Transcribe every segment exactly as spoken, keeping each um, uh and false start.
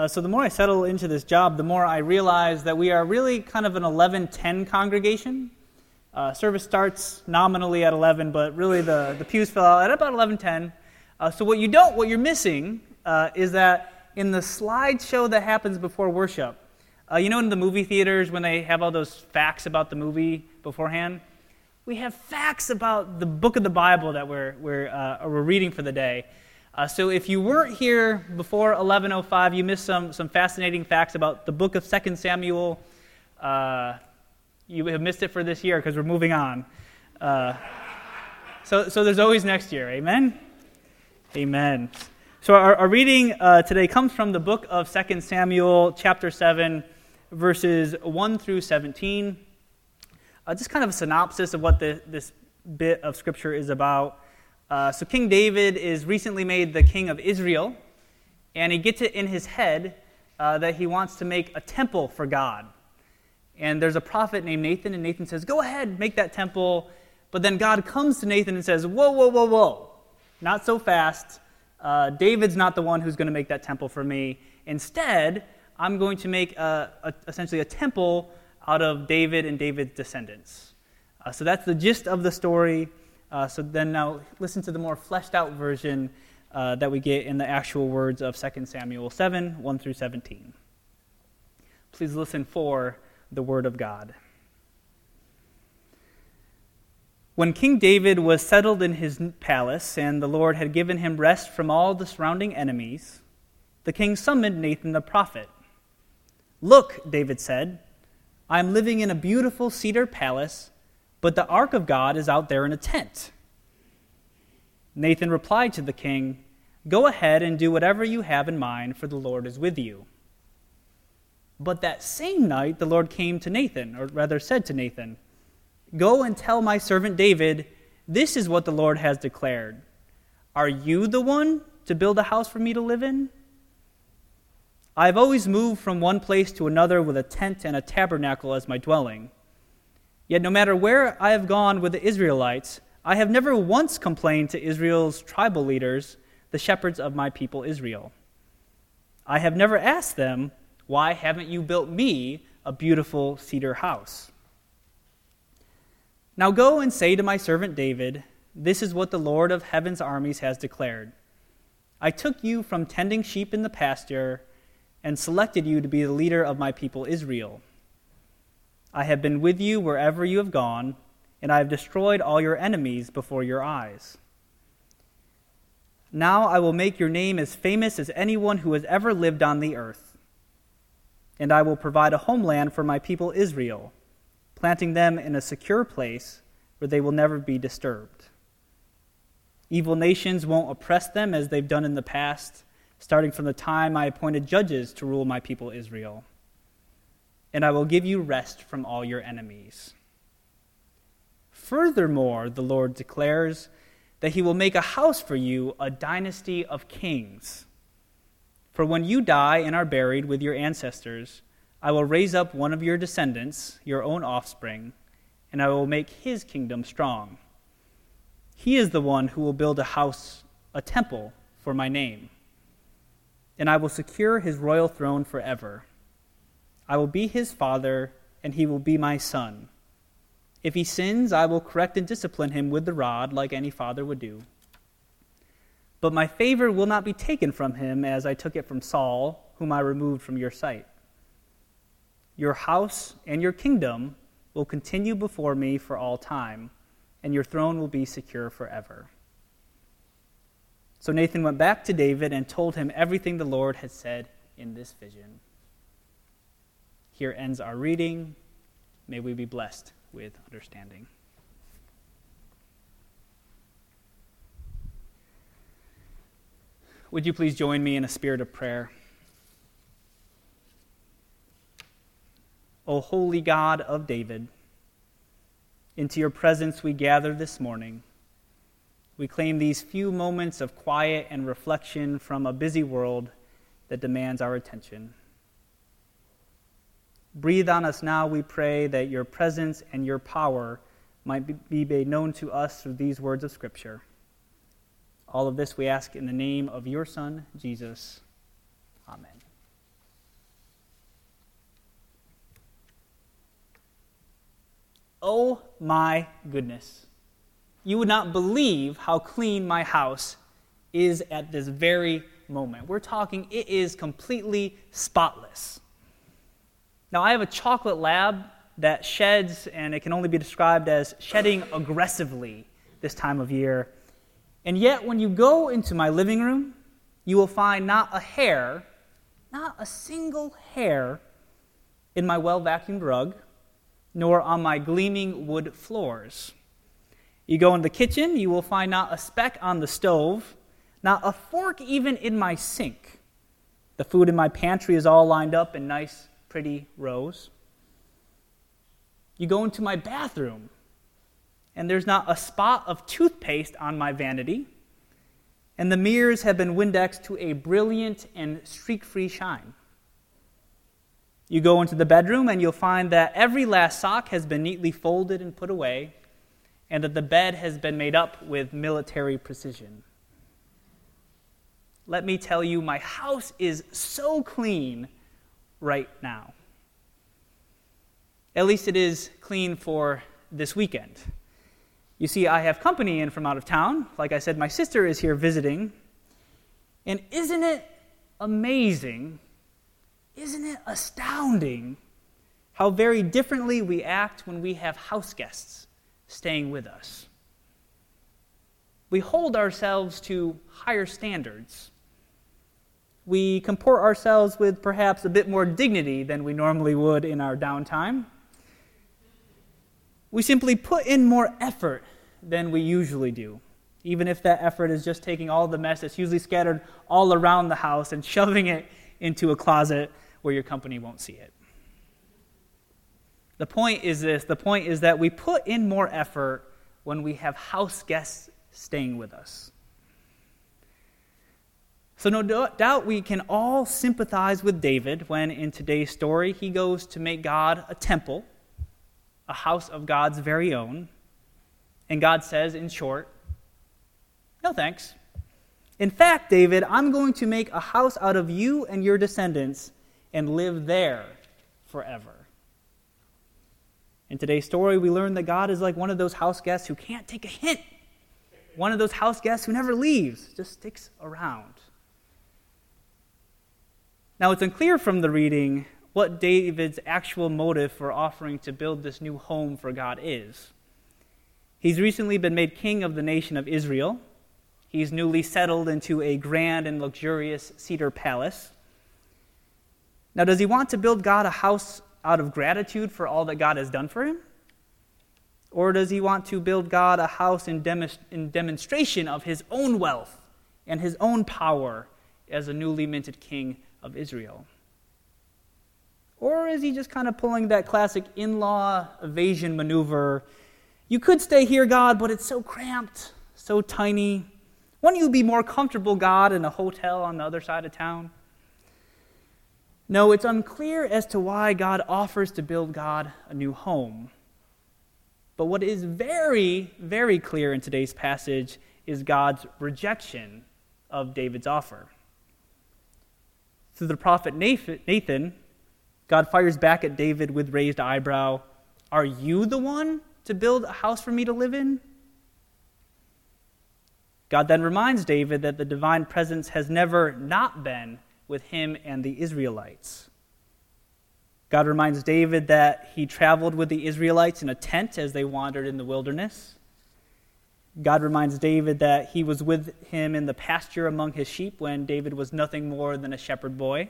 Uh, so the more I settle into this job, the more I realize that we are really kind of an eleven ten congregation. Uh, service starts nominally at eleven, but really the, the pews fill out at about eleven ten. Uh, so what you don't, what you're missing uh, is that in the slideshow that happens before worship, uh, you know in the movie theaters when they have all those facts about the movie beforehand? We have facts about the book of the Bible that we're, we're, uh, we're reading for the day. Uh, so if you weren't here before eleven oh five, you missed some, some fascinating facts about the book of Second Samuel. Uh, you have missed it for this year because we're moving on. Uh, so, so there's always next year. Amen? Amen. So our, our reading uh, today comes from the book of Second Samuel, chapter seven, verses one through seventeen. Uh, just kind of a synopsis of what the, this bit of Scripture is about. Uh, so King David is recently made the king of Israel, and he gets it in his head uh, that he wants to make a temple for God. And there's a prophet named Nathan, and Nathan says, go ahead, make that temple. But then God comes to Nathan and says, whoa, whoa, whoa, whoa, not so fast. Uh, David's not the one who's going to make that temple for me. Instead, I'm going to make a, a, essentially a temple out of David and David's descendants. Uh, so that's the gist of the story. Uh, so then now listen to the more fleshed out version uh, that we get in the actual words of Second Samuel seven, one through seventeen. Please listen for the word of God. When King David was settled in his palace and the Lord had given him rest from all the surrounding enemies, the king summoned Nathan the prophet. Look, David said, I am living in a beautiful cedar palace, but the ark of God is out there in a tent. Nathan replied to the king, go ahead and do whatever you have in mind, for the Lord is with you. But that same night the Lord came to Nathan, or rather said to Nathan, go and tell my servant David, this is what the Lord has declared. Are you the one to build a house for me to live in? I have always moved from one place to another with a tent and a tabernacle as my dwelling. Yet no matter where I have gone with the Israelites, I have never once complained to Israel's tribal leaders, the shepherds of my people Israel. I have never asked them, why haven't you built me a beautiful cedar house? Now go and say to my servant David, this is what the Lord of heaven's armies has declared. I took you from tending sheep in the pasture and selected you to be the leader of my people Israel. I have been with you wherever you have gone, and I have destroyed all your enemies before your eyes. Now I will make your name as famous as anyone who has ever lived on the earth, and I will provide a homeland for my people Israel, planting them in a secure place where they will never be disturbed. Evil nations won't oppress them as they've done in the past, starting from the time I appointed judges to rule my people Israel. And I will give you rest from all your enemies. Furthermore, the Lord declares that he will make a house for you, a dynasty of kings. For when you die and are buried with your ancestors, I will raise up one of your descendants, your own offspring, and I will make his kingdom strong. He is the one who will build a house, a temple, for my name. And I will secure his royal throne forever. I will be his father, and he will be my son. If he sins, I will correct and discipline him with the rod, like any father would do. But my favor will not be taken from him, as I took it from Saul, whom I removed from your sight. Your house and your kingdom will continue before me for all time, and your throne will be secure forever. So Nathan went back to David and told him everything the Lord had said in this vision. Here ends our reading. May we be blessed with understanding. Would you please join me in a spirit of prayer? O holy God of David, into your presence we gather this morning. We claim these few moments of quiet and reflection from a busy world that demands our attention. Breathe on us now, we pray, that your presence and your power might be made known to us through these words of Scripture. All of this we ask in the name of your Son, Jesus. Amen. Oh my goodness. You would not believe how clean my house is at this very moment. We're talking, it is completely spotless. Now, I have a chocolate lab that sheds, and it can only be described as shedding aggressively this time of year. And yet, when you go into my living room, you will find not a hair, not a single hair in my well-vacuumed rug, nor on my gleaming wood floors. You go in the kitchen, you will find not a speck on the stove, not a fork even in my sink. The food in my pantry is all lined up in nice, pretty rows. You go into my bathroom, and there's not a spot of toothpaste on my vanity, and the mirrors have been Windexed to a brilliant and streak-free shine. You go into the bedroom, and you'll find that every last sock has been neatly folded and put away, and that the bed has been made up with military precision. Let me tell you, my house is so clean right now. At least it is clean for this weekend. You see, I have company in from out of town. Like I said, my sister is here visiting. And isn't it amazing, isn't it astounding how very differently we act when we have house guests staying with us? We hold ourselves to higher standards. We comport ourselves with perhaps a bit more dignity than we normally would in our downtime. We simply put in more effort than we usually do, even if that effort is just taking all the mess that's usually scattered all around the house and shoving it into a closet where your company won't see it. The point is this, the point is that we put in more effort when we have house guests staying with us. So no doubt we can all sympathize with David when in today's story he goes to make God a temple, a house of God's very own, and God says, in short, no thanks. In fact, David, I'm going to make a house out of you and your descendants and live there forever. In today's story, we learn that God is like one of those house guests who can't take a hint. One of those house guests who never leaves, just sticks around. Now, it's unclear from the reading what David's actual motive for offering to build this new home for God is. He's recently been made king of the nation of Israel. He's newly settled into a grand and luxurious cedar palace. Now, does he want to build God a house out of gratitude for all that God has done for him? Or does he want to build God a house in, dem- in demonstration of his own wealth and his own power as a newly minted king of Israel? Or is he just kind of pulling that classic in-law evasion maneuver? You could stay here, God, but it's so cramped, so tiny. Wouldn't you be more comfortable, God, in a hotel on the other side of town? No, it's unclear as to why God offers to build God a new home. But what is very, very clear in today's passage is God's rejection of David's offer. Through the prophet Nathan, God fires back at David with raised eyebrow. Are you the one to build a house for me to live in? God then reminds David that the divine presence has never not been with him and the Israelites. God reminds David that he traveled with the Israelites in a tent as they wandered in the wilderness. God reminds David that he was with him in the pasture among his sheep when David was nothing more than a shepherd boy.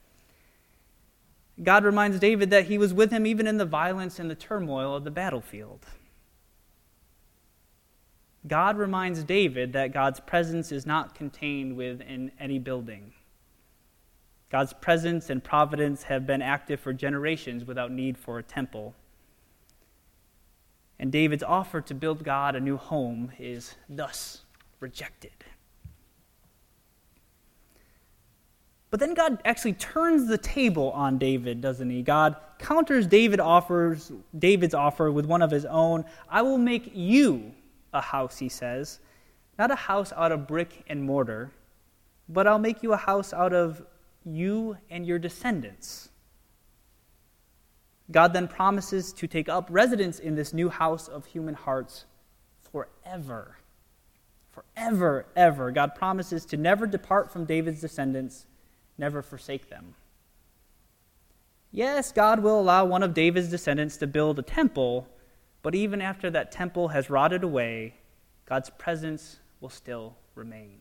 God reminds David that he was with him even in the violence and the turmoil of the battlefield. God reminds David that God's presence is not contained within any building. God's presence and providence have been active for generations without need for a temple. And David's offer to build God a new home is thus rejected. But then God actually turns the table on David, doesn't he? God counters David offers, David's offer with one of his own. I will make you a house, he says. Not a house out of brick and mortar, but I'll make you a house out of you and your descendants. God then promises to take up residence in this new house of human hearts forever. Forever, ever. God promises to never depart from David's descendants, never forsake them. Yes, God will allow one of David's descendants to build a temple, but even after that temple has rotted away, God's presence will still remain.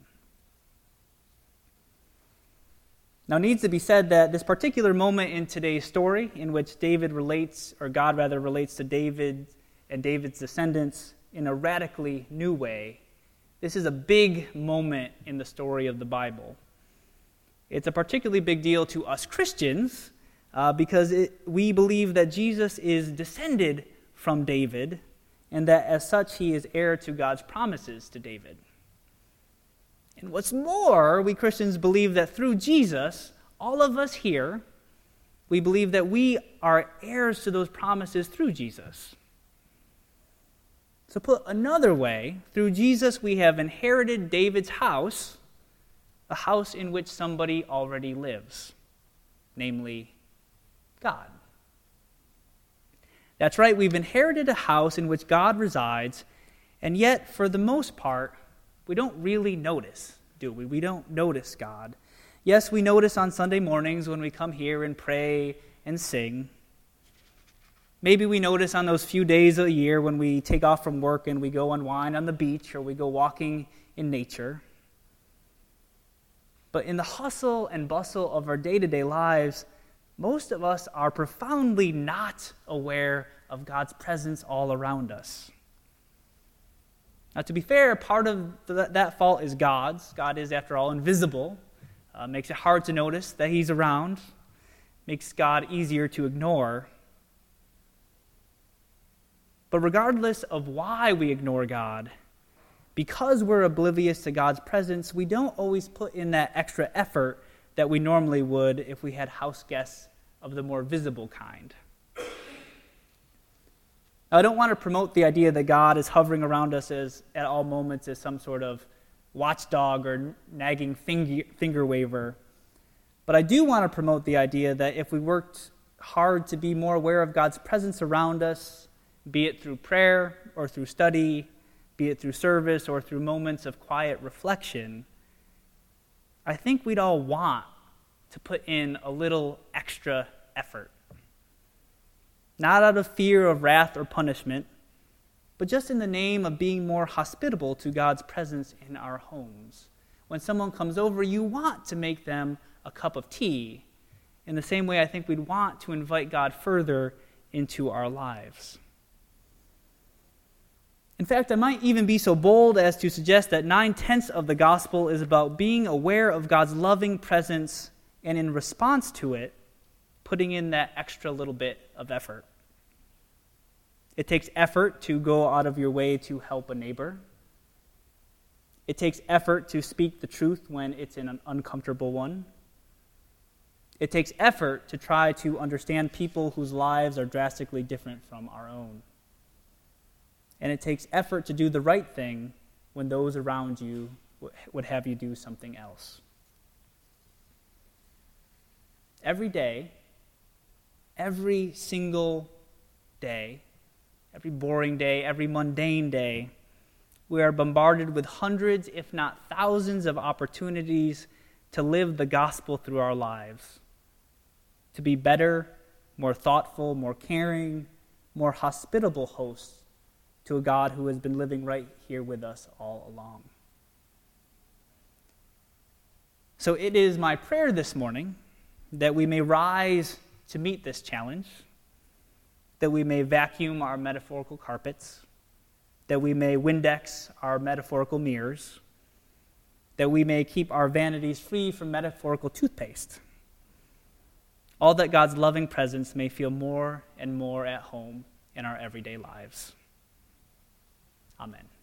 Now, it needs to be said that this particular moment in today's story, in which David relates, or God rather relates to David and David's descendants in a radically new way, this is a big moment in the story of the Bible. It's a particularly big deal to us Christians uh, because it, we believe that Jesus is descended from David and that as such he is heir to God's promises to David. And what's more, we Christians believe that through Jesus, all of us here, we believe that we are heirs to those promises through Jesus. So put another way, through Jesus we have inherited David's house, a house in which somebody already lives, namely God. That's right, we've inherited a house in which God resides, and yet, for the most part, we don't really notice, do we? We don't notice God. Yes, we notice on Sunday mornings when we come here and pray and sing. Maybe we notice on those few days a year when we take off from work and we go unwind on the beach or we go walking in nature. But in the hustle and bustle of our day-to-day lives, most of us are profoundly not aware of God's presence all around us. Now, to be fair, part of th- that fault is God's. God is, after all, invisible. Uh, makes it hard to notice that he's around. Makes God easier to ignore. But regardless of why we ignore God, because we're oblivious to God's presence, we don't always put in that extra effort that we normally would if we had house guests of the more visible kind. Now, I don't want to promote the idea that God is hovering around us as at all moments as some sort of watchdog or nagging finger, finger waver. But I do want to promote the idea that if we worked hard to be more aware of God's presence around us, be it through prayer or through study, be it through service or through moments of quiet reflection, I think we'd all want to put in a little extra effort. Not out of fear of wrath or punishment, but just in the name of being more hospitable to God's presence in our homes. When someone comes over, you want to make them a cup of tea. In the same way, I think we'd want to invite God further into our lives. In fact, I might even be so bold as to suggest that nine-tenths of the gospel is about being aware of God's loving presence and in response to it, putting in that extra little bit of effort. It takes effort to go out of your way to help a neighbor. It takes effort to speak the truth when it's an uncomfortable one. It takes effort to try to understand people whose lives are drastically different from our own. And it takes effort to do the right thing when those around you would have you do something else. Every day, every single day, every boring day, every mundane day, we are bombarded with hundreds, if not thousands, of opportunities to live the gospel through our lives, to be better, more thoughtful, more caring, more hospitable hosts to a God who has been living right here with us all along. So it is my prayer this morning that we may rise to meet this challenge, that we may vacuum our metaphorical carpets, that we may Windex our metaphorical mirrors, that we may keep our vanities free from metaphorical toothpaste, all that God's loving presence may feel more and more at home in our everyday lives. Amen.